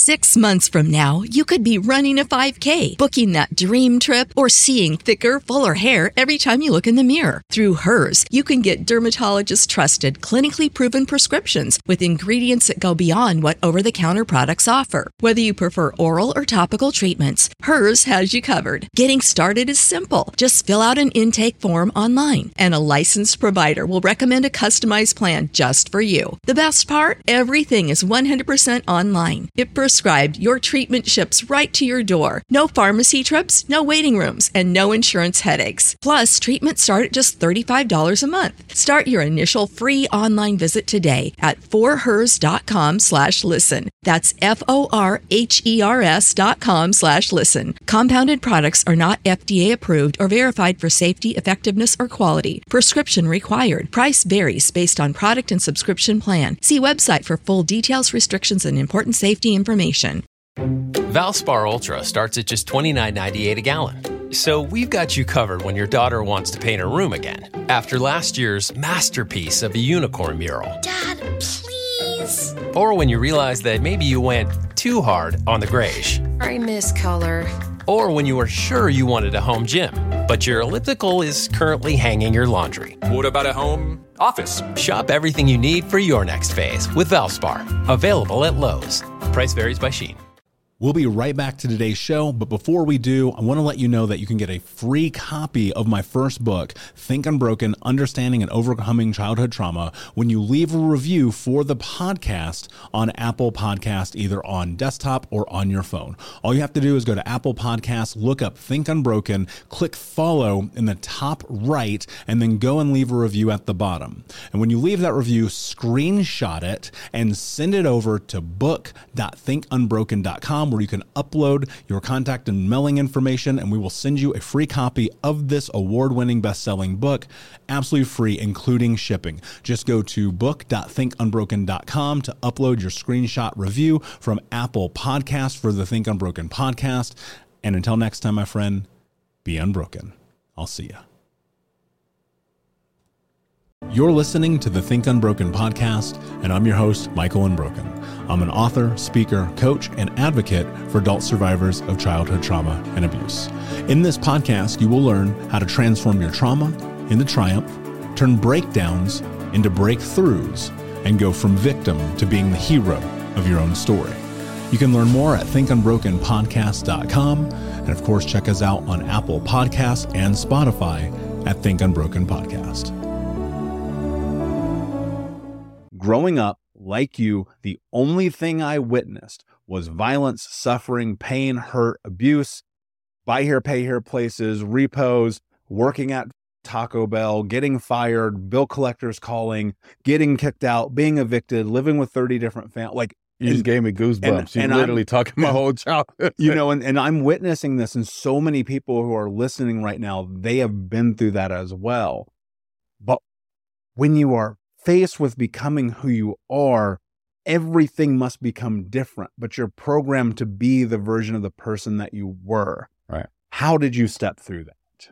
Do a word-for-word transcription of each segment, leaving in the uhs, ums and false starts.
Six months from now, you could be running a five K, booking that dream trip, or seeing thicker, fuller hair every time you look in the mirror. Through Hers, you can get dermatologist-trusted, clinically proven prescriptions with ingredients that go beyond what over-the-counter products offer. Whether you prefer oral or topical treatments, Hers has you covered. Getting started is simple. Just fill out an intake form online, and a licensed provider will recommend a customized plan just for you. The best part? Everything is one hundred percent online. If prescribed, your treatment ships right to your door. No pharmacy trips, no waiting rooms, and no insurance headaches. Plus, treatments start at just thirty-five dollars a month. Start your initial free online visit today at forhers.com slash listen. That's F-O-R-H-E-R-S dot com slash listen. Compounded products are not F D A approved or verified for safety, effectiveness, or quality. Prescription required. Price varies based on product and subscription plan. See website for full details, restrictions, and important safety information. Valspar Ultra starts at just twenty-nine ninety-eight a gallon. So we've got you covered when your daughter wants to paint her room again, after last year's masterpiece of a unicorn mural. Dad, please. Or when you realize that maybe you went too hard on the grayish. I miss color. Or when you were sure you wanted a home gym, but your elliptical is currently hanging your laundry. What about a home office? Shop everything you need for your next phase with Valspar. Available at Lowe's. Price varies by Shein. We'll be right back to today's show, but before we do, I want to let you know that you can get a free copy of my first book, Think Unbroken, Understanding and Overcoming Childhood Trauma, when you leave a review for the podcast on Apple Podcast, either on desktop or on your phone. All you have to do is go to Apple Podcasts, look up Think Unbroken, click follow in the top right, and then go and leave a review at the bottom. And when you leave that review, screenshot it and send it over to book dot think unbroken dot com, where you can upload your contact and mailing information, and we will send you a free copy of this award-winning best-selling book, absolutely free, including shipping. Just go to book dot think unbroken dot com to upload your screenshot review from Apple Podcasts for the Think Unbroken podcast. And until next time, my friend, be unbroken. I'll see ya. You're listening to the Think Unbroken podcast, and I'm your host, Michael Unbroken. I'm an author, speaker, coach, and advocate for adult survivors of childhood trauma and abuse. In this podcast, you will learn how to transform your trauma into triumph, turn breakdowns into breakthroughs, and go from victim to being the hero of your own story. You can learn more at think unbroken podcast dot com, and of course, check us out on Apple Podcasts and Spotify at Think Unbroken Podcast. Growing up, like you, the only thing I witnessed was violence, suffering, pain, hurt, abuse, buy here, pay here places, repos, working at Taco Bell, getting fired, bill collectors calling, getting kicked out, being evicted, living with thirty different families. Like, you just gave me goosebumps. You're literally I'm, talking my whole childhood. You know, and, and I'm witnessing this, and so many people who are listening right now, they have been through that as well. But when you are faced with becoming who you are, everything must become different, but you're programmed to be the version of the person that you were. Right. How did you step through that?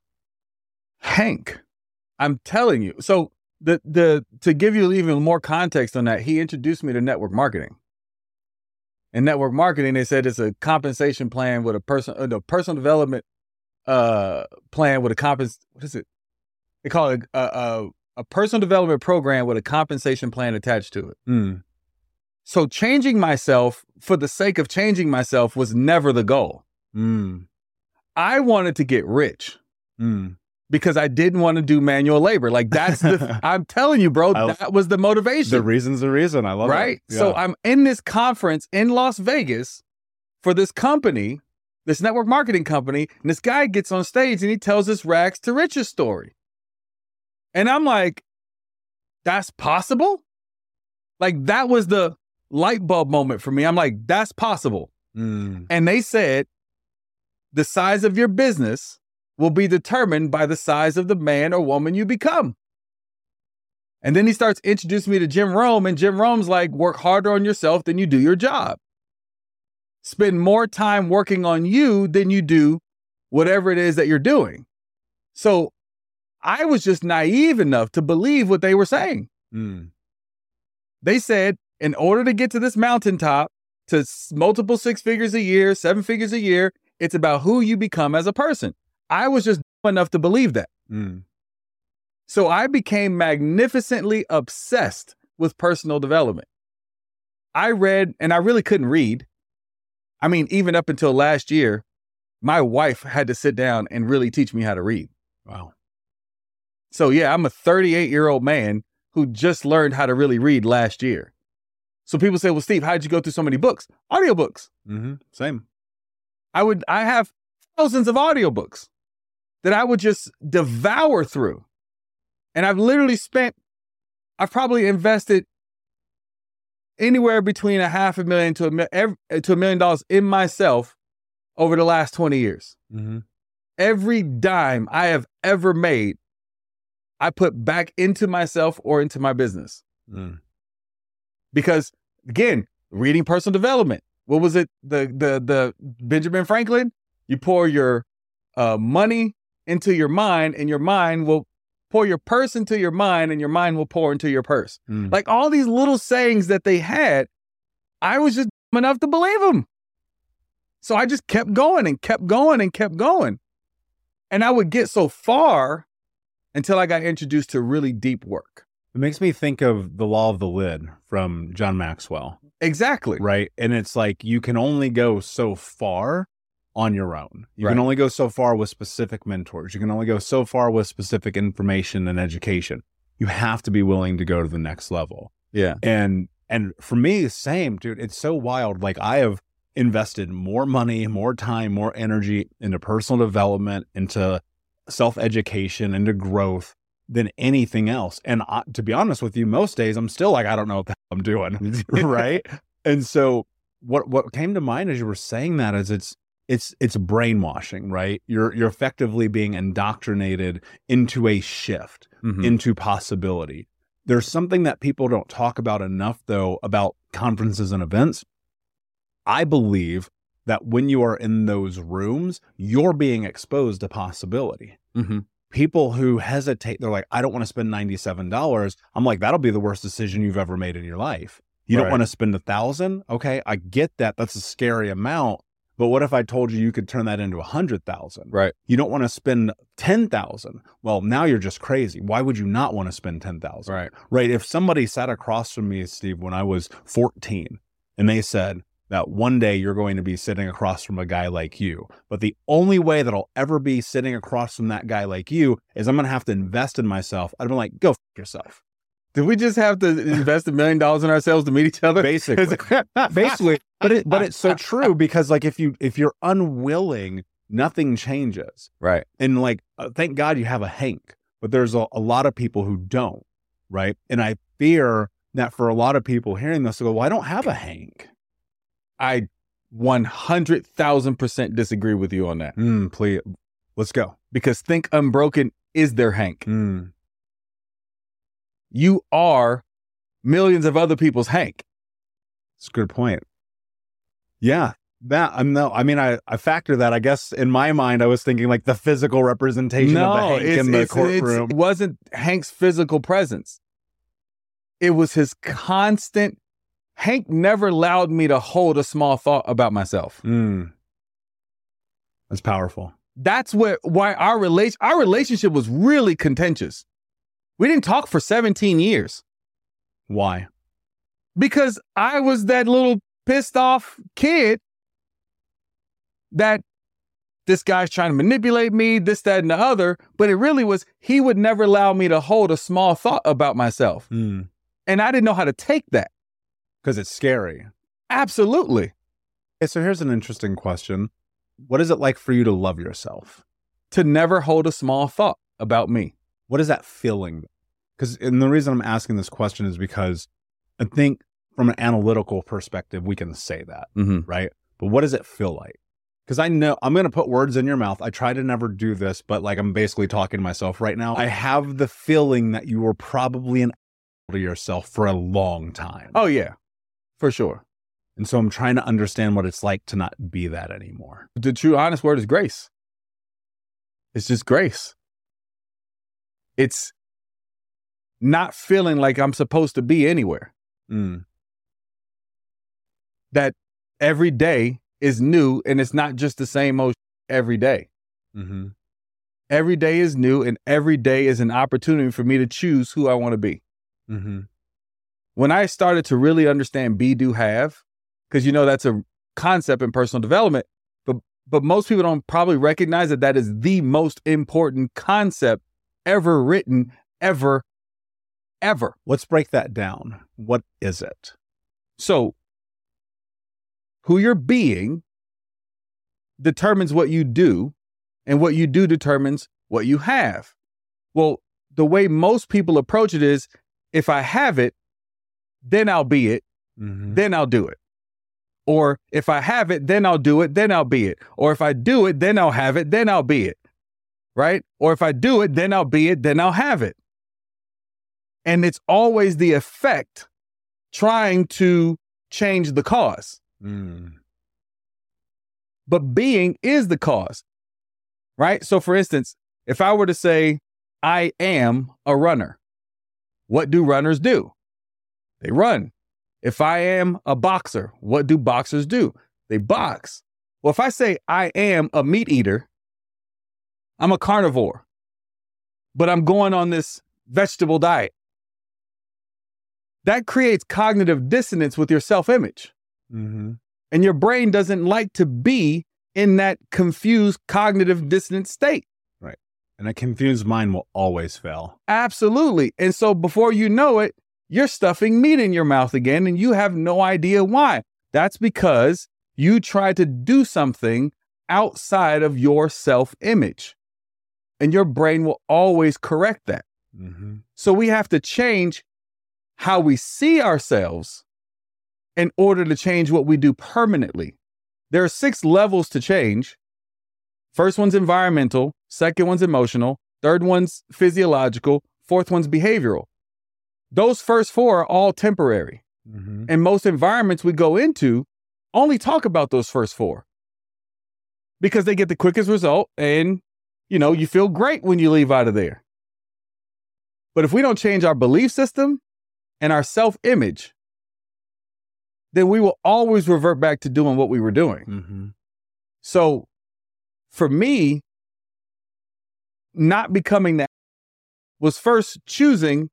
Hank, I'm telling you. So the the to give you even more context on that, he introduced me to network marketing. In network marketing, they said it's a compensation plan with a person, uh, no, personal development uh, plan with a compens. What is it? They call it a, a a personal development program with a compensation plan attached to it. Mm. So changing myself for the sake of changing myself was never the goal. Mm. I wanted to get rich mm. because I didn't want to do manual labor. Like that's the, I'm telling you, bro, I, that was the motivation. The reason's the reason. I love right? it. Right? So Yeah. I'm in this conference in Las Vegas for this company, this network marketing company. And this guy gets on stage and he tells this rags to riches story. And I'm like, that's possible? Like, that was the light bulb moment for me. I'm like, that's possible. Mm. And they said, the size of your business will be determined by the size of the man or woman you become. And then he starts introducing me to Jim Rome, and Jim Rome's like, work harder on yourself than you do your job. Spend more time working on you than you do whatever it is that you're doing. So I was just naive enough to believe what they were saying. Mm. They said, in order to get to this mountaintop, to s- multiple six figures a year, seven figures a year. It's about who you become as a person. I was just dumb enough to believe that. Mm. So I became magnificently obsessed with personal development. I read, and I really couldn't read. I mean, even up until last year, my wife had to sit down and really teach me how to read. Wow. So yeah, I'm a thirty-eight-year-old man who just learned how to really read last year. So people say, well, Steve, how did you go through so many books? Audiobooks. Mm-hmm. Same. I would, I have thousands of audiobooks that I would just devour through. And I've literally spent, I've probably invested anywhere between a half a million to a, mi- ev- to a million dollars in myself over the last twenty years. Mm-hmm. Every dime I have ever made, I put back into myself or into my business. Mm. Because again, reading personal development. What was it? The the the Benjamin Franklin? You pour your uh, money into your mind, and your mind will pour your purse into your mind, and your mind will pour into your purse. Mm. Like all these little sayings that they had, I was just dumb enough to believe them. So I just kept going and kept going and kept going. And I would get so far until I got introduced to really deep work. It makes me think of The Law of the Lid from John Maxwell. Exactly. Right. And it's like you can only go so far on your own. You Right. can only go so far with specific mentors. You can only go so far with specific information and education. You have to be willing to go to the next level. Yeah. And and for me, same, dude. It's so wild. Like I have invested more money, more time, more energy into personal development, into self-education, into growth than anything else. And I, to be honest with you, most days I'm still like, I don't know what the hell I'm doing. Right. And so what, what came to mind as you were saying that is it's, it's, it's brainwashing, right? You're, you're effectively being indoctrinated into a shift, Mhm. into possibility. There's something that people don't talk about enough though, about conferences and events. I believe that when you are in those rooms, you're being exposed to possibility. Mm-hmm. People who hesitate, they're like, I don't want to spend ninety-seven dollars. I'm like, that'll be the worst decision you've ever made in your life. You Right. don't want to spend a thousand. Okay. I get that. That's a scary amount. But what if I told you you could turn that into a hundred thousand? Right. You don't want to spend ten thousand. Well, now you're just crazy. Why would you not want to spend ten thousand? Right. Right. If somebody sat across from me, Steve, when I was fourteen, and they said that one day you're going to be sitting across from a guy like you, but the only way that I'll ever be sitting across from that guy like you is I'm going to have to invest in myself. I'd be like, go f yourself. Did we just have to invest a million dollars in ourselves to meet each other? Basically, basically, but it, but it's so true because like if you, if you're unwilling, nothing changes. Right. And like, uh, thank God you have a Hank, but there's a, a lot of people who don't. Right. And I fear that for a lot of people hearing this, they go, well, I don't have a Hank. I one hundred thousand percent disagree with you on that. Mm, please, let's go. Because Think Unbroken is their Hank. Mm. You are millions of other people's Hank. That's a good point. Yeah. That I'm no, I mean, I, I factor that, I guess in my mind, I was thinking like the physical representation of the Hank it's, in the it's, courtroom. it's- it wasn't Hank's physical presence. It was his constant. Hank never allowed me to hold a small thought about myself. Mm. That's powerful. That's what why our relation our relationship was really contentious. We didn't talk for seventeen years Why? because I was that little pissed off kid that this guy's trying to manipulate me, this, that, and the other. But it really was, he would never allow me to hold a small thought about myself. Mm. And I didn't know how to take that. Because it's scary. Absolutely. Okay, so here's an interesting question. What is it like for you to love yourself? To never hold a small thought about me. What is that feeling? Because, and the reason I'm asking this question is because I think from an analytical perspective, we can say that, Mm-hmm. right? But what does it feel like? Because I know I'm going to put words in your mouth. I try to never do this, but like I'm basically talking to myself right now. I have the feeling that you were probably an to yourself for a long time. Oh, yeah, for sure. And so I'm trying to understand what it's like to not be that anymore. The true honest word is grace. It's just grace. It's not feeling like I'm supposed to be anywhere. Mm. That every day is new, and it's not just the same old every day. Mm-hmm. Every day is new, and every day is an opportunity for me to choose who I want to be. Mm-hmm. When I started to really understand be, do, have, because you know that's a concept in personal development, but but most people don't probably recognize that that is the most important concept ever written, ever, ever. Let's break that down. What is it? So, who you're being determines what you do, and what you do determines what you have. Well, the way most people approach it is, if I have it, then I'll be it, Mm-hmm. then I'll do it. Or if I have it, then I'll do it, then I'll be it. Or if I do it, then I'll have it, then I'll be it. Right? Or if I do it, then I'll be it, then I'll have it. And it's always the effect trying to change the cause. Mm. But being is the cause. Right? So for instance, if I were to say, I am a runner, what do runners do? They run. If I am a boxer, what do boxers do? They box. Well, if I say I am a meat eater, I'm a carnivore, but I'm going on this vegetable diet. That creates cognitive dissonance with your self-image. Mm-hmm. And your brain doesn't like to be in that confused cognitive dissonant state. Right. And a confused mind will always fail. Absolutely. And so before you know it, you're stuffing meat in your mouth again, and you have no idea why. That's because you tried to do something outside of your self-image. And your brain will always correct that. Mm-hmm. So we have to change how we see ourselves in order to change what we do permanently. There are six levels to change. First one's environmental, second one's emotional, third one's physiological, fourth one's behavioral. Those first four are all temporary. Mm-hmm. And most environments we go into only talk about those first four because they get the quickest result, and, you know, you feel great when you leave out of there. But if we don't change our belief system and our self-image, then we will always revert back to doing what we were doing. Mm-hmm. So for me, not becoming that was first choosing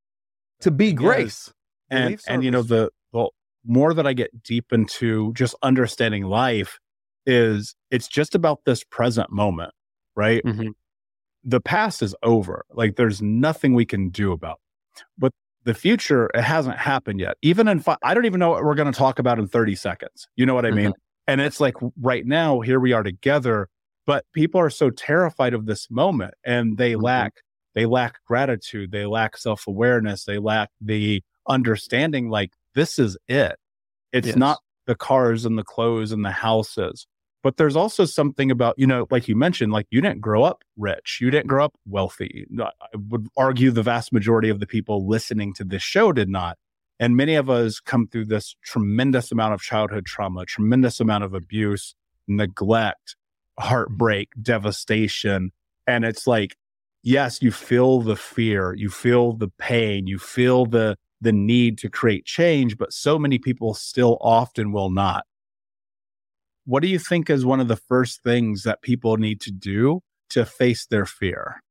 to be grace. And, Beliefs and are- you know, the, the more that I get deep into just understanding life is it's just about this present moment, right? Mhm. The past is over. Like there's nothing we can do about it. But the future, it hasn't happened yet. Even in, fi- I don't even know what we're going to talk about in thirty seconds. You know what I mean? And it's like right now, here we are together, but people are so terrified of this moment, and they Mhm. lack, they lack gratitude. They lack self-awareness. They lack the understanding, like, this is it. It's Yes. not the cars and the clothes and the houses. But there's also something about, you know, like you mentioned, like you didn't grow up rich. You didn't grow up wealthy. No, I would argue the vast majority of the people listening to this show did not. And many of us come through this tremendous amount of childhood trauma, tremendous amount of abuse, neglect, heartbreak, devastation. And it's like, yes, you feel the fear, you feel the pain, you feel the the need to create change, but so many people still often will not. What do you think is one of the first things that people need to do to face their fear?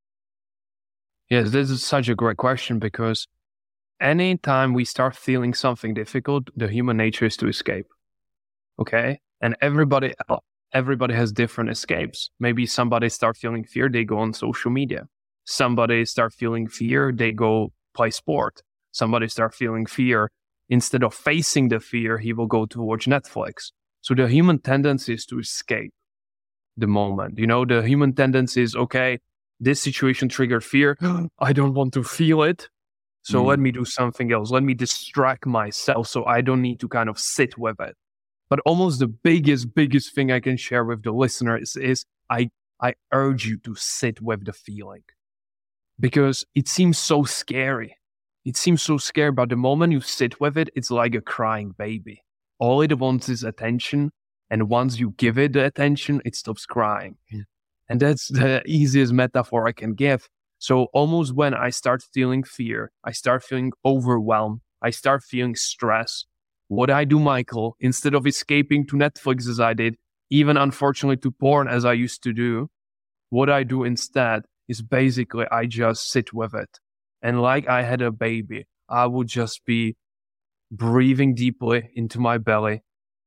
Yes, this is such a great question, because anytime we start feeling something difficult, the human nature is to escape. Okay? And everybody everybody has different escapes. Maybe somebody start feeling fear, they go on social media. Somebody start feeling fear, they go play sport. Somebody start feeling fear, instead of facing the fear, he will go to watch Netflix. So the human tendency is to escape the moment. You know, the human tendency is, okay, this situation triggered fear. I don't want to feel it. So Mm. let me do something else. Let me distract myself so I don't need to kind of sit with it. But almost the biggest, biggest thing I can share with the listeners is I, I urge you to sit with the feeling, because it seems so scary. It seems so scary, but the moment you sit with it, it's like a crying baby. All it wants is attention. And once you give it the attention, it stops crying. Yeah. And that's the easiest metaphor I can give. So almost when I start feeling fear, I start feeling overwhelmed, I start feeling stress, what I do, Michael, instead of escaping to Netflix as I did, even unfortunately to porn as I used to do, what I do instead is basically I just sit with it. And like I had a baby, I would just be breathing deeply into my belly.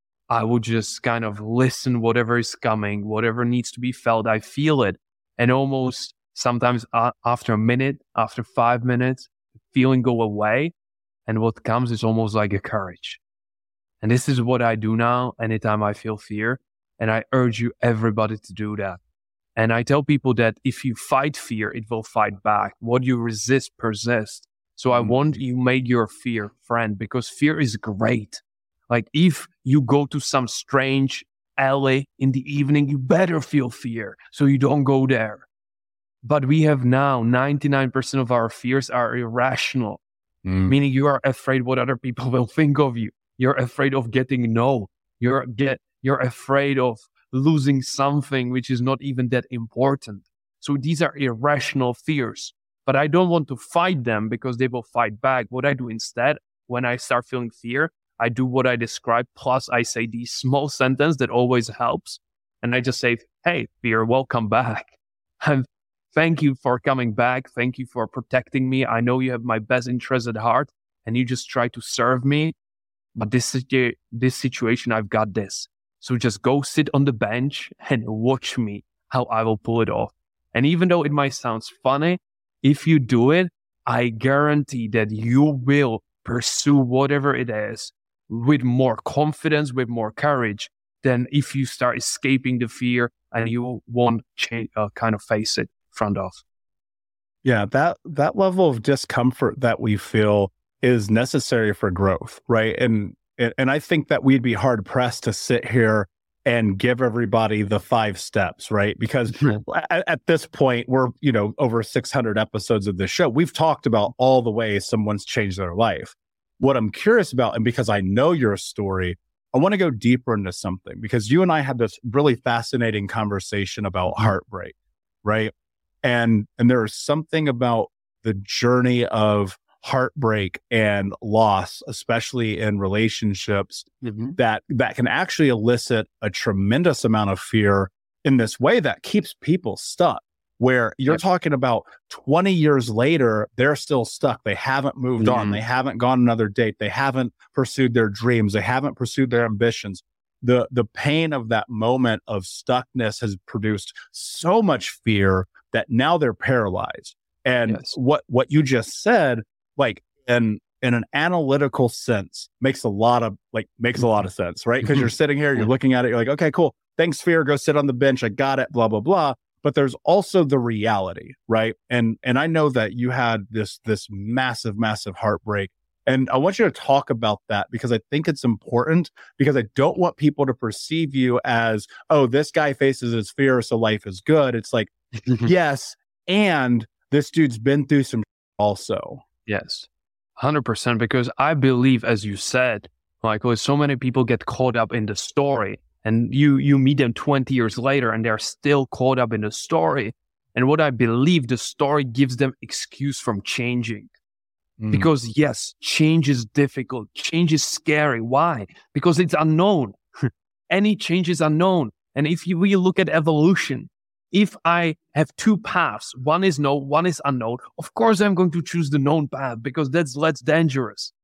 I would just kind of listen whatever is coming, whatever needs to be felt. I feel it. And almost sometimes uh, after a minute, after five minutes, the feeling go away. And what comes is almost like a courage. And this is what I do now anytime I feel fear. And I urge you, everybody, to do that. And I tell people that if you fight fear, it will fight back. What you resist persists. So I want you make your fear friend, because fear is great. Like if you go to some strange alley in the evening, you better feel fear so you don't go there. But we have now ninety-nine percent of our fears are irrational, mm. meaning you are afraid what other people will think of you. You're afraid of getting no. You're get you're afraid of losing something which is not even that important. So these are irrational fears. But I don't want to fight them because they will fight back. What I do instead, when I start feeling fear, I do what I described, plus I say these small sentence that always helps. And I just say, hey, fear, welcome back. And thank you for coming back. Thank you for protecting me. I know you have my best interest at heart and you just try to serve me. But this, this situation, I've got this. So just go sit on the bench and watch me, how I will pull it off. And even though it might sound funny, if you do it, I guarantee that you will pursue whatever it is with more confidence, with more courage than if you start escaping the fear and you won't change, uh, kind of face it front off. Yeah, that that level of discomfort that we feel is necessary for growth, right? And and I think that we'd be hard pressed to sit here and give everybody the five steps, right? Because mm-hmm. at, at this point, we're, you know, over six hundred episodes of this show. We've talked about all the ways someone's changed their life. What I'm curious about, and because I know your story, I want to go deeper into something, because you and I had this really fascinating conversation about heartbreak, right? And and there is something about the journey of heartbreak and loss, especially in relationships, mm-hmm. that that can actually elicit a tremendous amount of fear in this way that keeps people stuck, where you're yep. talking about twenty years later, they're still stuck. They haven't moved mm-hmm. on. They haven't gone another date. They haven't pursued their dreams. They haven't pursued their ambitions. The, the pain of that moment of stuckness has produced so much fear that now they're paralyzed. And yes. what, what you just said, like in, in an analytical sense, makes a lot of, like, makes a lot of sense, right? Because you're sitting here, you're looking at it, you're like, okay, cool. Thanks, fear. Go sit on the bench. I got it, blah, blah, blah. But there's also the reality, right? And, and I know that you had this, this massive, massive heartbreak. And I want you to talk about that, because I think it's important, because I don't want people to perceive you as, oh, this guy faces his fear, so life is good. It's like, yes. And this dude's been through some also. Yes, one hundred percent. Because I believe, as you said, Michael, so many people get caught up in the story, and you, you meet them twenty years later and they're still caught up in the story. And what I believe, the story gives them excuse from changing. Mm. Because yes, change is difficult. Change is scary. Why? Because it's unknown. Any change is unknown. And if you, we look at evolution, if I have two paths, one is known, one is unknown, of course I'm going to choose the known path, because that's less dangerous.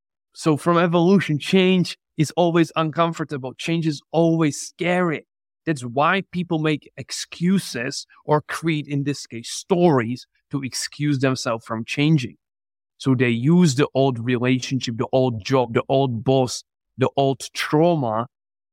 So from evolution, change is always uncomfortable. Change is always scary. That's why people make excuses, or create, in this case, stories to excuse themselves from changing. So they use the old relationship, the old job, the old boss, the old trauma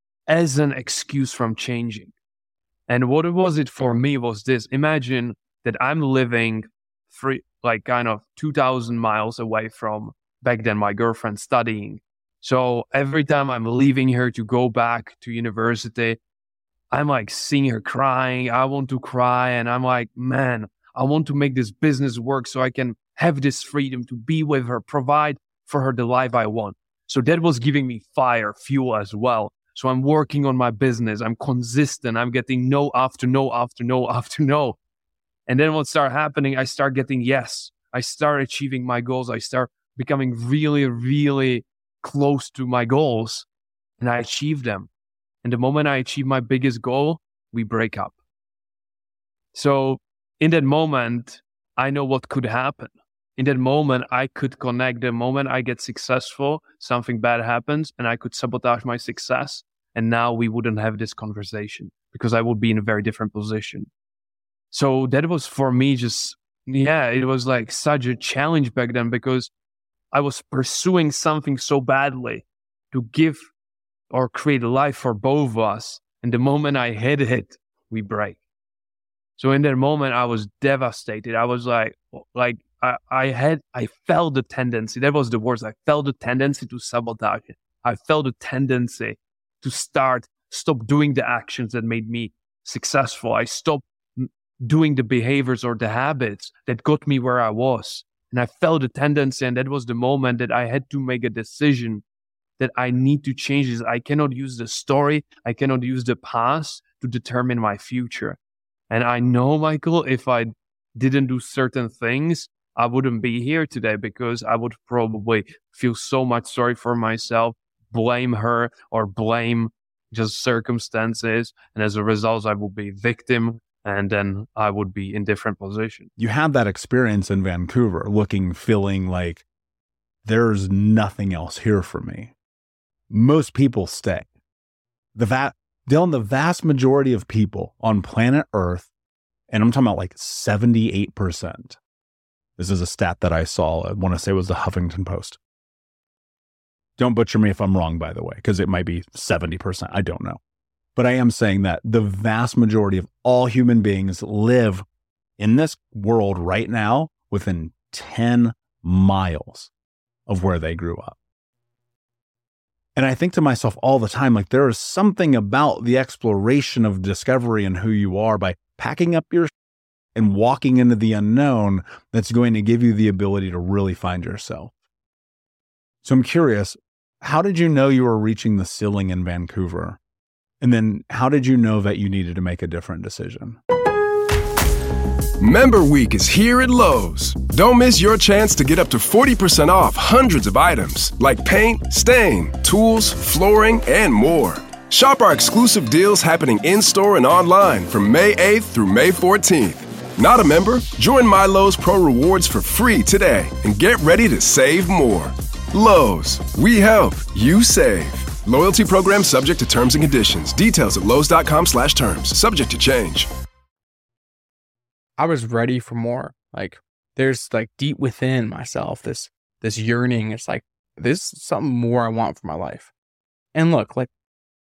as an excuse from changing. And what was it for me was this. Imagine that I'm living free, like kind of two thousand miles away from, back then, my girlfriend studying. So every time I'm leaving her to go back to university, I'm like seeing her crying. I want to cry. And I'm like, man, I want to make this business work so I can have this freedom to be with her, provide for her the life I want. So that was giving me fire, fuel as well. So I'm working on my business. I'm consistent. I'm getting no after no after no after no. And then what started happening, I start getting yes. I start achieving my goals. I start becoming really, really close to my goals and I achieve them. And the moment I achieve my biggest goal, we break up. So in that moment, I know what could happen. In that moment, I could connect. The moment I get successful, something bad happens and I could sabotage my success. And now we wouldn't have this conversation because I would be in a very different position. So that was for me just, yeah, it was like such a challenge back then because I was pursuing something so badly to give or create a life for both of us. And the moment I hit it, we break. So in that moment, I was devastated. I was like, like I, I had, I felt the tendency. That was the worst. I felt the tendency to sabotage it. I felt the tendency to start, stop doing the actions that made me successful. I stopped doing the behaviors or the habits that got me where I was. And I felt the tendency, and that was the moment that I had to make a decision that I need to change this. I cannot use the story. I cannot use the past to determine my future. And I know, Michael, if I didn't do certain things, I wouldn't be here today because I would probably feel so much sorry for myself, blame her or blame just circumstances. And as a result, I would be a victim. And then I would be in different position. You had that experience in Vancouver, looking, feeling like there's nothing else here for me. Most people stay. The va- Dylan, the vast majority of people on planet Earth, and I'm talking about like seventy-eight percent. This is a stat that I saw. I want to say it was the Huffington Post. Don't butcher me if I'm wrong, by the way, because it might be seventy percent. I don't know. But I am saying that the vast majority of all human beings live in this world right now within ten miles of where they grew up. And I think to myself all the time, like there is something about the exploration of discovery and who you are by packing up your and walking into the unknown that's going to give you the ability to really find yourself. So I'm curious, how did you know you were reaching the ceiling in Vancouver? And then how did you know that you needed to make a different decision? Member Week is here at Lowe's. Don't miss your chance to get up to forty percent off hundreds of items like paint, stain, tools, flooring, and more. Shop our exclusive deals happening in-store and online from May eighth through May fourteenth. Not a member? Join My Lowe's Pro Rewards for free today and get ready to save more. Lowe's, we help, you save. Loyalty program subject to terms and conditions. Details at lowes.com slash terms. Subject to change. I was ready for more. Like there's like deep within myself, this, this yearning. It's like, this is something more I want for my life. And look, like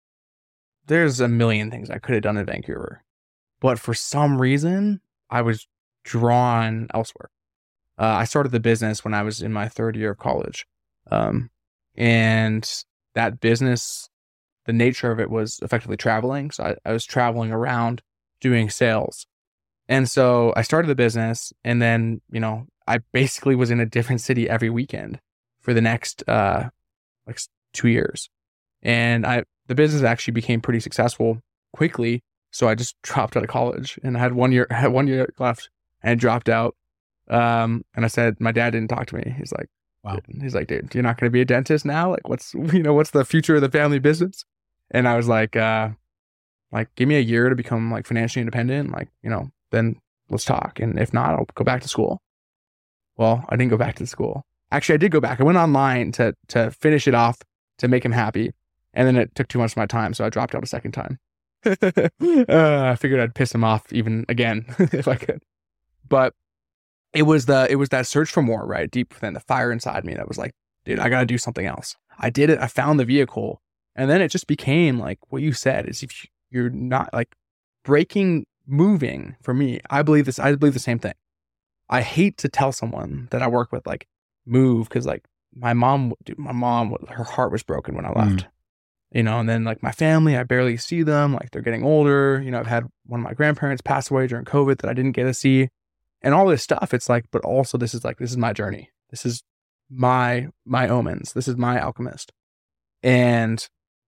there's a million things I could have done in Vancouver, but for some reason I was drawn elsewhere. Uh, I started the business when I was in my third year of college. Um, and that business, the nature of it was effectively traveling. So I, I was traveling around doing sales. And so I started the business and then, you know, I basically was in a different city every weekend for the next, uh, like two years. And I, the business actually became pretty successful quickly. So I just dropped out of college and I had one year, I had one year left and I dropped out. Um, and I said, my dad didn't talk to me. He's like, wow. He's like, dude, you're not going to be a dentist now? Like, what's, you know, what's the future of the family business? And I was like, uh, like, give me a year to become like financially independent. Like, you know, then let's talk. And if not, I'll go back to school. Well, I didn't go back to school. Actually, I did go back. I went online to, to finish it off to make him happy. And then it took too much of my time. So I dropped out a second time. uh, I figured I'd piss him off even again if I could. But It was the it was that search for more, right? Deep within the fire inside me that was like, dude, I got to do something else. I did it. I found the vehicle. And then it just became like what you said is if you're not like breaking, moving for me, I believe this. I believe the same thing. I hate to tell someone that I work with, like, move. Cause like my mom, dude, my mom, her heart was broken when I left, mm. you know, and then like my family, I barely see them. Like they're getting older. You know, I've had one of my grandparents pass away during COVID that I didn't get to see. And all this stuff, it's like, but also this is like, this is my journey. This is my, my omens. This is my alchemist. And,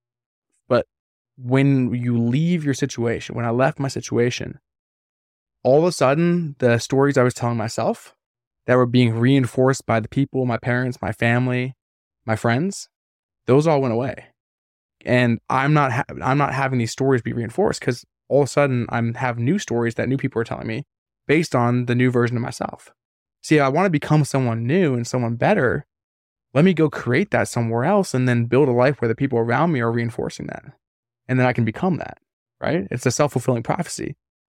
but when you leave your situation, when I left my situation, all of a sudden, the stories I was telling myself that were being reinforced by the people, my parents, my family, my friends, those all went away. And I'm not, ha- I'm not having these stories be reinforced because all of a sudden I'm have new stories that new people are telling me based on the new version of myself. See, I want to become someone new and someone better. Let me go create that somewhere else and then build a life where the people around me are reinforcing that. And then I can become that, right? It's a self-fulfilling prophecy.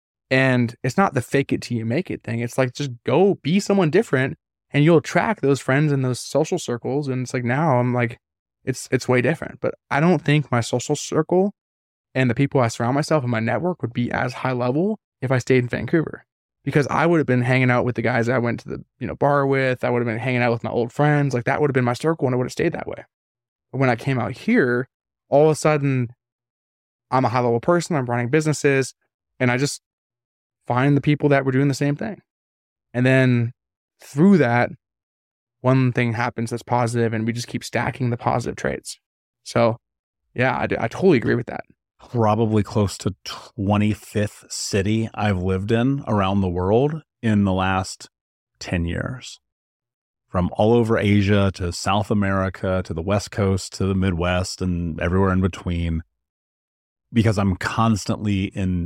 And it's not the fake it till you make it thing. It's like, just go be someone different and you'll attract those friends in those social circles. And it's like, now I'm like, it's, it's way different. But I don't think my social circle and the people I surround myself and my network would be as high level if I stayed in Vancouver. Because I would have been hanging out with the guys I went to the you know bar with. I would have been hanging out with my old friends. Like that would have been my circle and I would have stayed that way. But when I came out here, all of a sudden, I'm a high level person. I'm running businesses and I just find the people that were doing the same thing. And then through that, one thing happens that's positive and we just keep stacking the positive traits. So yeah, I, I totally agree with that. Probably close to twenty-fifth city I've lived in around the world in the last ten years. From all over Asia to South America to the West Coast to the Midwest and everywhere in between. Because I'm constantly in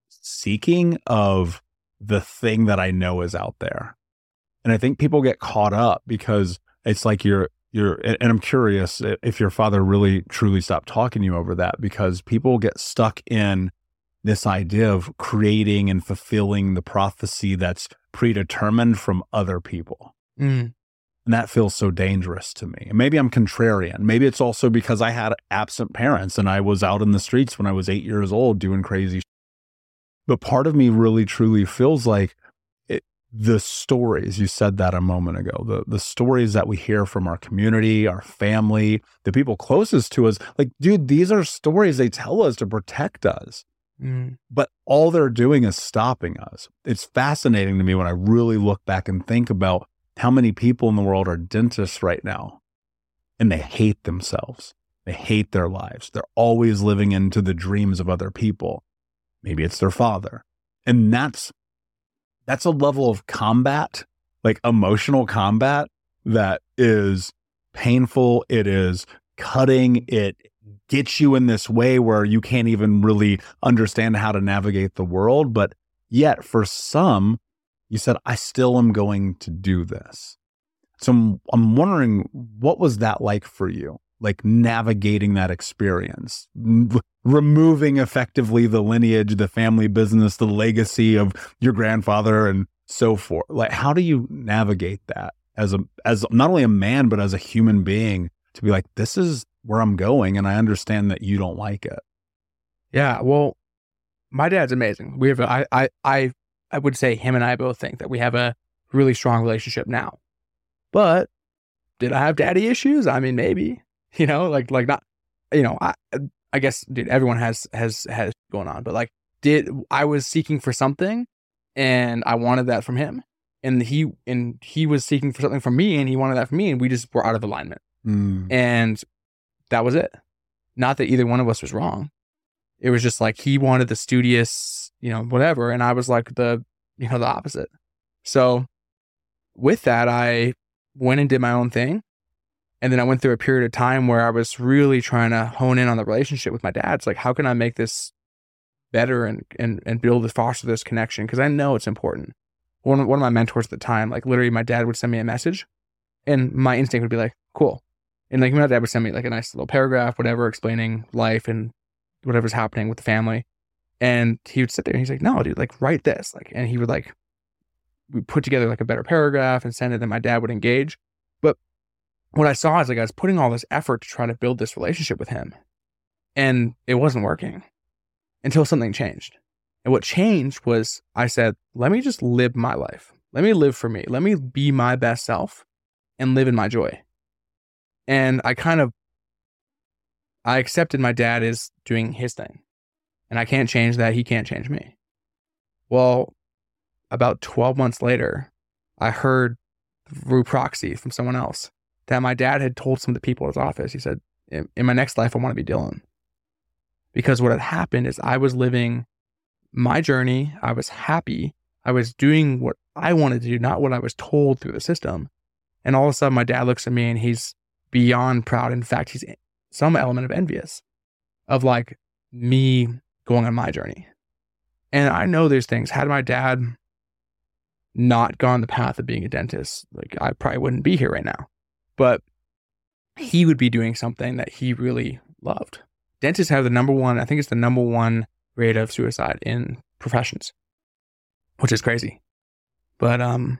seeking of the thing that I know is out there. And I think people get caught up because it's like you're You're, and I'm curious if your father really truly stopped talking to you over that, because people get stuck in this idea of creating and fulfilling the prophecy that's predetermined from other people. Mm. And that feels so dangerous to me. And maybe I'm contrarian. Maybe it's also because I had absent parents and I was out in the streets when I was eight years old doing crazy shit. But part of me really truly feels like the stories, you said that a moment ago, the the stories that we hear from our community, our family, the people closest to us, like, dude, these are stories they tell us to protect us. Mm. But all they're doing is stopping us. It's fascinating to me when I really look back and think about how many people in the world are dentists right now, and they hate themselves. They hate their lives. They're always living into the dreams of other people. Maybe it's their father. And that's That's a level of combat, like emotional combat, that is painful. It is cutting. It gets you in this way where you can't even really understand how to navigate the world. But yet for some, you said, I still am going to do this. So I'm, I'm wondering, what was that like for you? Like navigating that experience, r- removing effectively the lineage, the family business, the legacy of your grandfather and so forth. Like, how do you navigate that as a, as not only a man, but as a human being to be like, this is where I'm going. And I understand that you don't like it. Yeah. Well, my dad's amazing. We have, a, I, I, I, I would say him and I both think that we have a really strong relationship now, but did I have daddy issues? I mean, maybe. You know, like, like not, you know, I, I guess, dude, everyone has, has, has going on, but like, did, I was seeking for something and I wanted that from him, and he, and he was seeking for something from me and he wanted that from me, and we just were out of alignment. Mm. And that was it. Not that either one of us was wrong. It was just like, he wanted the studious, you know, whatever. And I was like the, you know, the opposite. So with that, I went and did my own thing. And then I went through a period of time where I was really trying to hone in on the relationship with my dad. It's like, how can I make this better and and and build this, foster this connection? Because I know it's important. One of, one of my mentors at the time, like literally my dad would send me a message and my instinct would be like, cool. And like my dad would send me like a nice little paragraph, whatever, explaining life and whatever's happening with the family. And he would sit there and he's like, no, dude, like write this. Like, and he would like, we put together like a better paragraph and send it, and my dad would engage. But what I saw is like I was putting all this effort to try to build this relationship with him, and it wasn't working until something changed. And what changed was I said, let me just live my life. Let me live for me. Let me be my best self and live in my joy. And I kind of, I accepted my dad is doing his thing, and I can't change that. He can't change me. Well, about twelve months later, I heard through proxy from someone else that my dad had told some of the people at his office. He said, in, in my next life, I want to be Dylan. Because what had happened is I was living my journey. I was happy. I was doing what I wanted to do, not what I was told through the system. And all of a sudden, my dad looks at me and he's beyond proud. In fact, he's some element of envious of like me going on my journey. And I know there's things, had my dad not gone the path of being a dentist, like I probably wouldn't be here right now, but he would be doing something that he really loved. Dentists have the number one, I think it's the number one rate of suicide in professions, which is crazy. But um,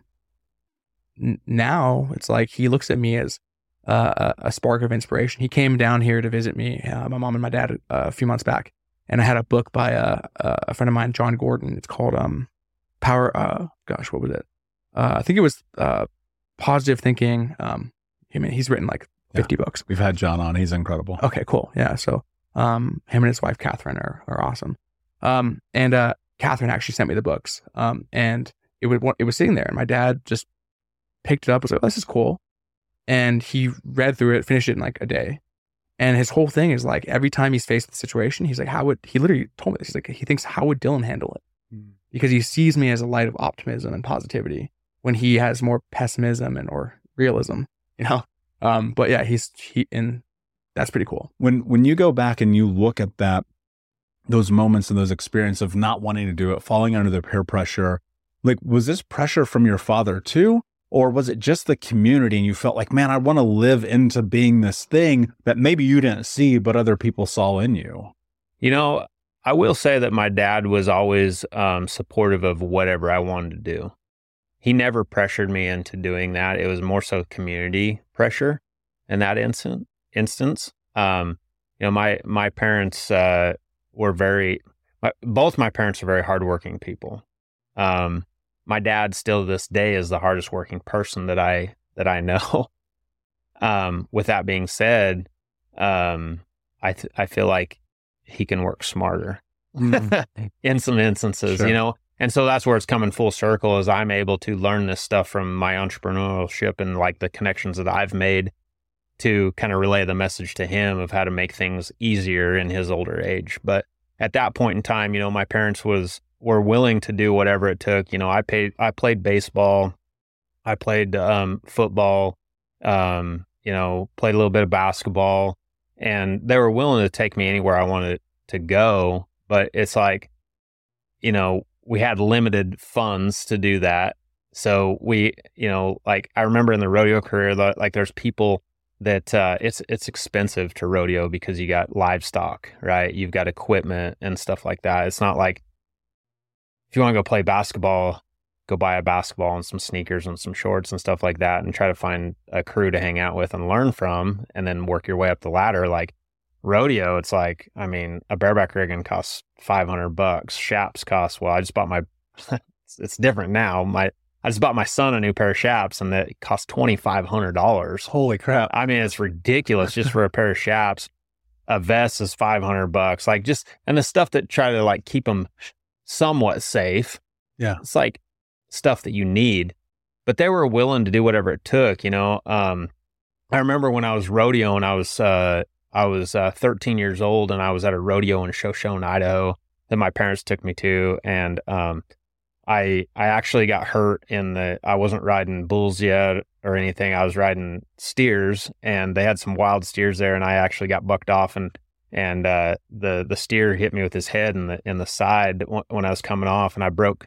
n- now it's like he looks at me as uh, a, a spark of inspiration. He came down here to visit me, uh, my mom and my dad, uh, a few months back, and I had a book by a, a friend of mine, John Gordon. It's called um, Power. Uh, gosh, what was it? Uh, I think it was uh, Positive Thinking. Um, I mean, he's written like fifty yeah. books. We've had John on. He's incredible. Okay, cool. Yeah. So um, him and his wife, Catherine, are, are awesome. Um, and uh, Catherine actually sent me the books. Um, and it was, it was sitting there, and my dad just picked it up and was like, oh, this is cool. And he read through it, finished it in like a day. And his whole thing is like, every time he's faced with the situation, he's like, how would, he literally told me this. He's like, he thinks, how would Dylan handle it? Mm. Because he sees me as a light of optimism and positivity when he has more pessimism and or realism, you know? Um, but yeah, he's, he, and that's pretty cool. When, when you go back and you look at that, those moments and those experiences of not wanting to do it, falling under the peer pressure, like, was this pressure from your father too? Or was it just the community and you felt like, man, I want to live into being this thing that maybe you didn't see, but other people saw in you? You know, I will say that my dad was always um, supportive of whatever I wanted to do. He never pressured me into doing that. It was more so community pressure in that instant, instance. Um, you know, my, my parents uh, were very, my, both my parents are very hardworking people. Um, My dad still to this day is the hardest working person that I that I know. Um, with that being said, um, I th- I feel like he can work smarter mm. in some instances, sure. you know. And so that's where it's coming full circle, is I'm able to learn this stuff from my entrepreneurship and like the connections that I've made to kind of relay the message to him of how to make things easier in his older age. But at that point in time, you know, my parents was were willing to do whatever it took. You know, I paid, I played baseball, I played um, football, um, you know, played a little bit of basketball, and they were willing to take me anywhere I wanted to go. But it's like, you know, we had limited funds to do that. So we, you know, like I remember in the rodeo career, like there's people that uh, it's it's expensive to rodeo because you got livestock, right? You've got equipment and stuff like that. It's not like, if you want to go play basketball, go buy a basketball and some sneakers and some shorts and stuff like that and try to find a crew to hang out with and learn from and then work your way up the ladder. Like rodeo, it's like, I mean, a bareback rigging costs five hundred bucks. Shaps cost, well, I just bought my, it's, it's different now. My, I just bought my son a new pair of shaps and it cost twenty-five hundred dollars. Holy crap. I mean, it's ridiculous just for a pair of shaps. A vest is five hundred bucks. Like just, and the stuff that try to like keep them somewhat safe. Yeah. It's like stuff that you need, but they were willing to do whatever it took, you know? Um, I remember when I was rodeoing, I was, uh, I was, uh, thirteen years old and I was at a rodeo in Shoshone, Idaho that my parents took me to. And, um, I, I actually got hurt in the, I wasn't riding bulls yet or anything. I was riding steers and they had some wild steers there and I actually got bucked off and And uh, the the steer hit me with his head in the in the side w- when I was coming off, and I broke.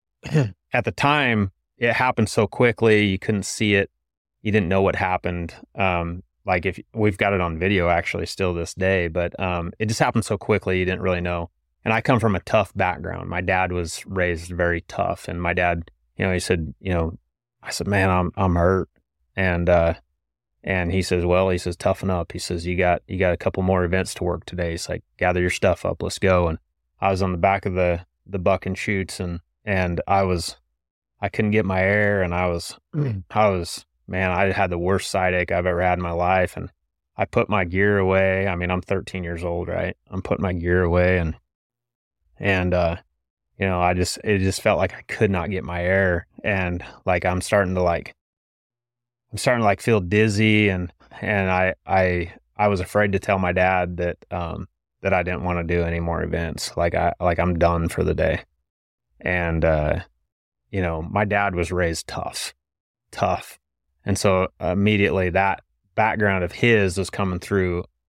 At the time, it happened so quickly you couldn't see it. You didn't know what happened. Um, like if we've got it on video actually still this day, but um, it just happened so quickly you didn't really know. And I come from a tough background. My dad was raised very tough, and my dad, you know, he said, you know, I said, man, I'm I'm hurt, and. Uh, And he says, well, he says, toughen up. He says, you got, you got a couple more events to work today. He's like, gather your stuff up. Let's go. And I was on the back of the, the buck and chutes and, and I was, I couldn't get my air. And I was, mm. I was, man, I had the worst side ache I've ever had in my life. And I put my gear away. I mean, I'm thirteen years old, right? I'm putting my gear away and, and, uh, you know, I just, it just felt like I could not get my air. And like, I'm starting to like, I'm starting to like feel dizzy and, and I, I, I was afraid to tell my dad that, um, that I didn't want to do any more events. Like I, like I'm done for the day. And, uh, you know, my dad was raised tough, tough. And so immediately that background of his was coming through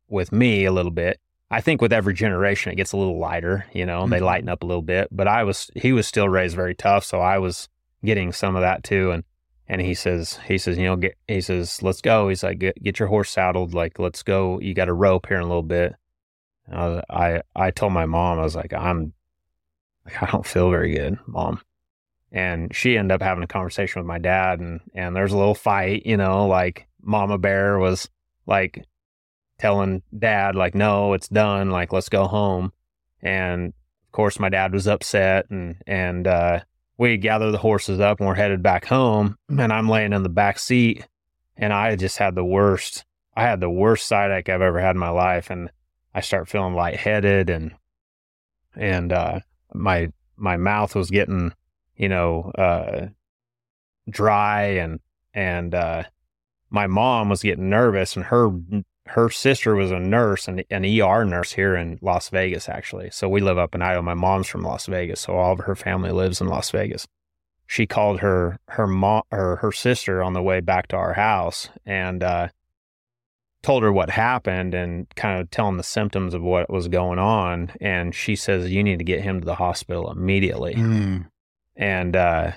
with me a little bit. I think with every generation, it gets a little lighter, you know, mm-hmm. they lighten up a little bit, but I was, he was still raised very tough. So I was getting some of that too. And, and he says, he says, you know, get, he says, let's go. He's like, get, get your horse saddled. Like, let's go. You got a rope here in a little bit. Uh, I, I told my mom, I was like, I'm, I don't feel very good, Mom. And she ended up having a conversation with my dad, and, and there's a little fight, you know, like Mama Bear was like telling Dad, like, no, it's done. Like, let's go home. And of course my dad was upset, and, and, uh, we gather the horses up and we're headed back home, and I'm laying in the back seat, and I just had the worst, I had the worst side ache I've ever had in my life. And I start feeling lightheaded, and, and, uh, my, my mouth was getting, you know, uh, dry, and, and, uh, my mom was getting nervous, and her, her sister was a nurse, and an E R nurse here in Las Vegas, actually. So we live up in Idaho. My mom's from Las Vegas, so all of her family lives in Las Vegas. She called her, her mom or her sister on the way back to our house, and, uh, told her what happened, and kind of telling the symptoms of what was going on. And she says, you need to get him to the hospital immediately. Mm. And, uh,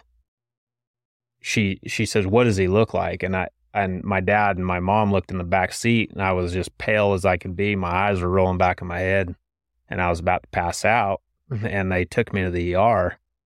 she, she says, what does he look like? And I, and my dad and my mom looked in the back seat, and I was just pale as I could be. My eyes were rolling back in my head, and I was about to pass out. And they took me to the E R,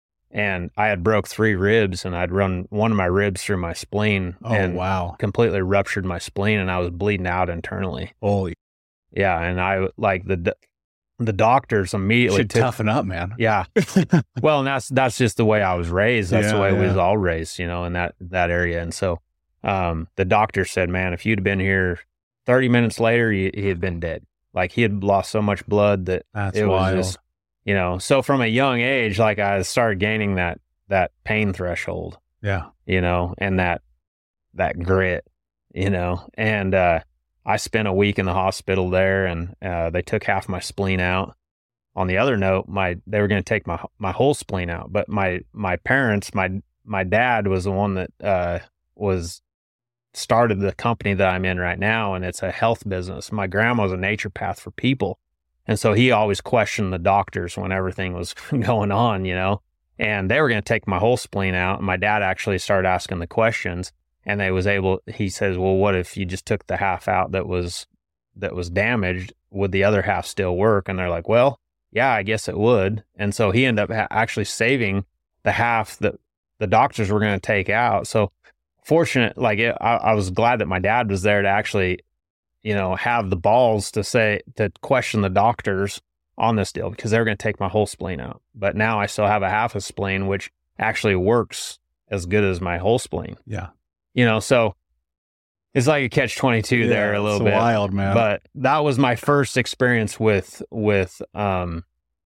and I had broke three ribs, and I'd run one of my ribs through my spleen. Oh, and wow. completely ruptured my spleen, and I was bleeding out internally. Holy. Yeah. And I like the, the doctors immediately should took, toughen up, man. Yeah. Well, and that's, that's just the way I was raised. That's yeah, the way yeah. we was all raised, you know, in that, that area. And so, um, the doctor said, man, if you'd been here thirty minutes later, he, he had been dead. Like, he had lost so much blood that that's it wild. was just, you know, so from a young age, like, I started gaining that, that pain threshold. Yeah. You know, and that, that grit, you know, and, uh, I spent a week in the hospital there, and, uh, they took half my spleen out. On the other note, my, they were going to take my, my whole spleen out, but my, my parents, my, my dad was the one that, uh, was started the company that I'm in right now, and it's a health business. My grandma was a naturopath for people. And so he always questioned the doctors when everything was going on, you know, and they were going to take my whole spleen out. And my dad actually started asking the questions, and they was able, he says, well, what if you just took the half out that was, that was damaged? Would the other half still work? And they're like, well, yeah, I guess it would. And so he ended up ha- actually saving the half that the doctors were going to take out. So fortunate, like it, I, I was glad that my dad was there to actually, you know, have the balls to say, to question the doctors on this deal, because they were going to take my whole spleen out. But now I still have a half a spleen, which actually works as good as my whole spleen. Yeah. You know, so it's like a catch twenty-two yeah, there a little bit. Wild, man. But that was my first experience with, with, um,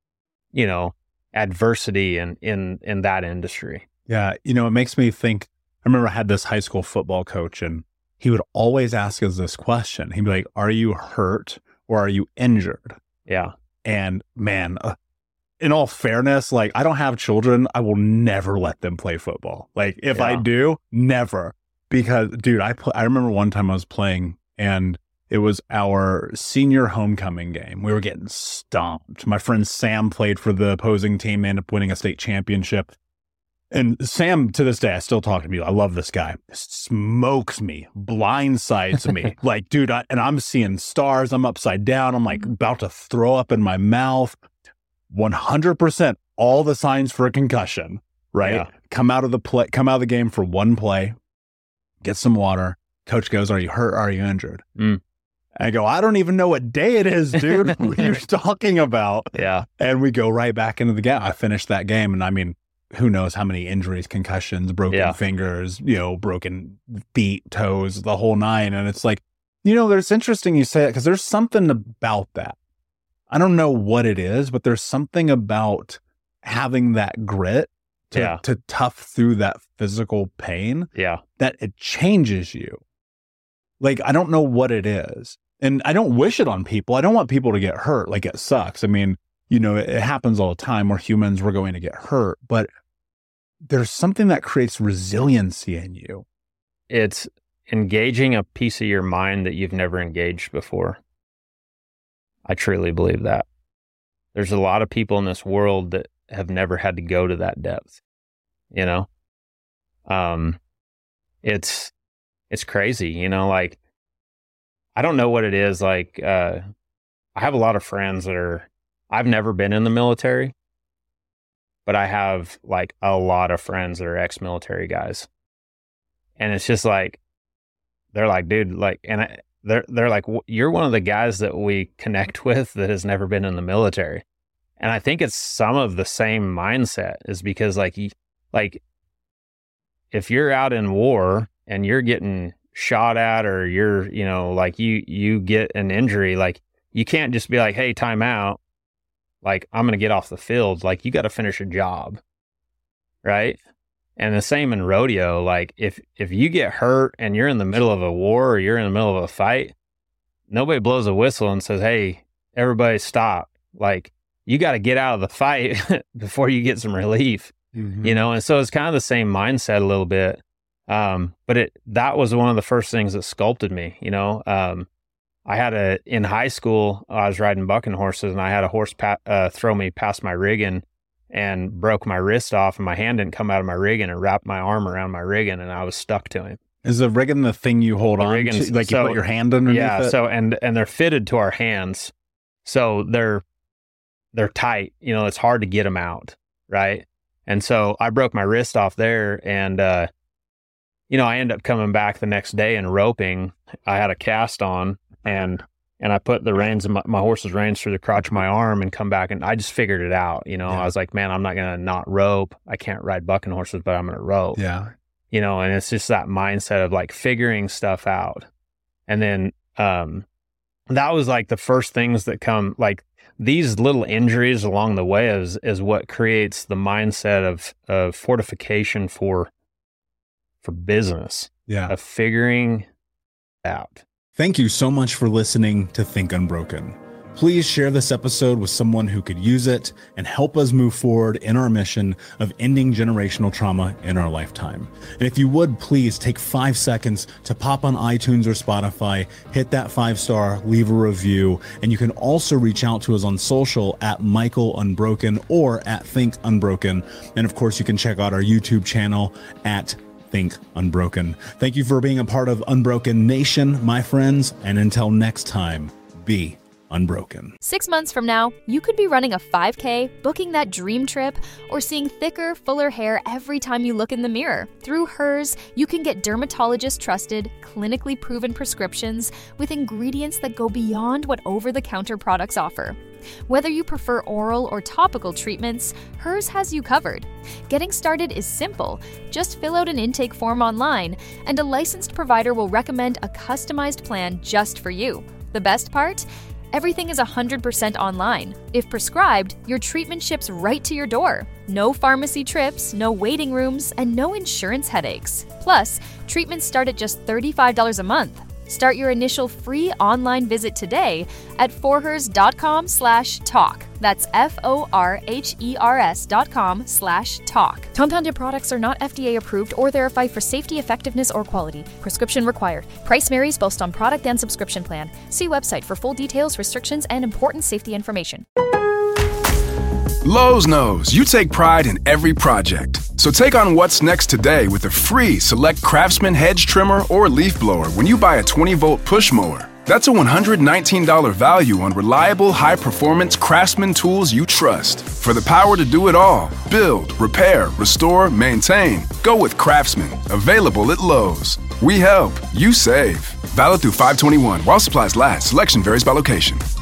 you know, adversity in, in, in that industry. Yeah. You know, it makes me think, I remember I had this high school football coach, and he would always ask us this question. He'd be like, are you hurt or are you injured? Yeah. And man, uh, in all fairness, like, I don't have children. I will never let them play football. Like, if yeah. I do, never. Because, dude, I pl- I remember one time I was playing, and it was our senior homecoming game. We were getting stomped. My friend Sam played for the opposing team, ended up winning a state championship. And Sam, to this day, I still talk to him. I love this guy. Smokes me, blindsides me. Like, dude, I, and I'm seeing stars. I'm upside down. I'm like about to throw up in my mouth. one hundred percent all the signs for a concussion, right? Yeah. Come out of the play, come out of the game for one play, get some water. Coach goes, are you hurt? Are you injured? Mm. I go, I don't even know what day it is, dude. What are you talking about? Yeah. And we go right back into the game. I finished that game, and I mean, who knows how many injuries, concussions, broken yeah. fingers, you know, broken feet, toes, the whole nine. And it's like, you know, there's interesting you say it, because there's something about that. I don't know what it is, but there's something about having that grit to, yeah. to tough through that physical pain. Yeah. That it changes you. Like, I don't know what it is. And I don't wish it on people. I don't want people to get hurt. Like, it sucks. I mean, you know, it, it happens all the time. We're humans. We're going to get hurt. But there's something that creates resiliency in you. It's engaging a piece of your mind that you've never engaged before. I truly believe that. There's a lot of people in this world that have never had to go to that depth, you know? Um, it's, it's crazy, you know, like, I don't know what it is. Like, uh, I have a lot of friends that are, I've never been in the military, but I have like a lot of friends that are ex-military guys. And it's just like, they're like, dude, like, and I, they're, they're like, you're one of the guys that we connect with that has never been in the military. And I think it's some of the same mindset is because like, like if you're out in war and you're getting shot at, or you're, you know, like you, you get an injury, like you can't just be like, hey, time out. Like, I'm going to get off the field. Like, you got to finish a job. Right. And the same in rodeo. Like if, if you get hurt and you're in the middle of a war or you're in the middle of a fight, nobody blows a whistle and says, hey, everybody stop. Like you got to get out of the fight before you get some relief, mm-hmm. you know? And so it's kind of the same mindset a little bit. Um, but it, that was one of the first things that sculpted me, you know? Um, I had a, in high school, I was riding bucking horses and I had a horse pa- uh, throw me past my rigging and broke my wrist off, and my hand didn't come out of my rigging and wrapped my arm around my rigging, and I was stuck to him. Is the rigging the thing you hold the on to? Like so, you put your hand underneath yeah, it? Yeah, so, and, and they're fitted to our hands. So they're, they're tight, you know, it's hard to get them out. Right. And so I broke my wrist off there, and, uh, you know, I ended up coming back the next day and roping. I had a cast on, and and I put the reins, my, my horse's reins through the crotch of my arm and come back, and I just figured it out. You know, yeah. I was like, man, I'm not going to not rope. I can't ride bucking horses, but I'm going to rope. Yeah. You know, and it's just that mindset of like figuring stuff out. And then um, that was like the first things that come, like these little injuries along the way is, is what creates the mindset of, of fortification for, for business. Yeah. Of figuring out. Thank you so much for listening to Think Unbroken. Please share this episode with someone who could use it and help us move forward in our mission of ending generational trauma in our lifetime. And if you would, please take five seconds to pop on iTunes or Spotify, hit that five star, leave a review, and you can also reach out to us on social at Michael Unbroken or at Think Unbroken. And of course, you can check out our YouTube channel at Think Unbroken. Thank you for being a part of Unbroken Nation, my friends, and until next time, be unbroken. Six months from now, you could be running a five K, booking that dream trip, or seeing thicker, fuller hair every time you look in the mirror. Through Hers, you can get dermatologist-trusted, clinically proven prescriptions with ingredients that go beyond what over-the-counter products offer. Whether you prefer oral or topical treatments, Hers has you covered. Getting started is simple. Just fill out an intake form online, and a licensed provider will recommend a customized plan just for you. The best part? Everything is one hundred percent online. If prescribed, your treatment ships right to your door. No pharmacy trips, no waiting rooms, and no insurance headaches. Plus, treatments start at just thirty-five dollars a month. Start your initial free online visit today at forhers.com slash talk. That's F-O-R-H-E-R-S dot com slash talk. Compounded products are not F D A approved or verified for safety, effectiveness, or quality. Prescription required. Price varies based on product and subscription plan. See website for full details, restrictions, and important safety information. Lowe's knows you take pride in every project. So take on what's next today with a free Select Craftsman hedge trimmer or leaf blower when you buy a twenty volt push mower. That's a one hundred nineteen dollars value on reliable, high-performance Craftsman tools you trust. For the power to do it all, build, repair, restore, maintain, go with Craftsman. Available at Lowe's. We help, you save. Valid through five twenty-one while supplies last. Selection varies by location.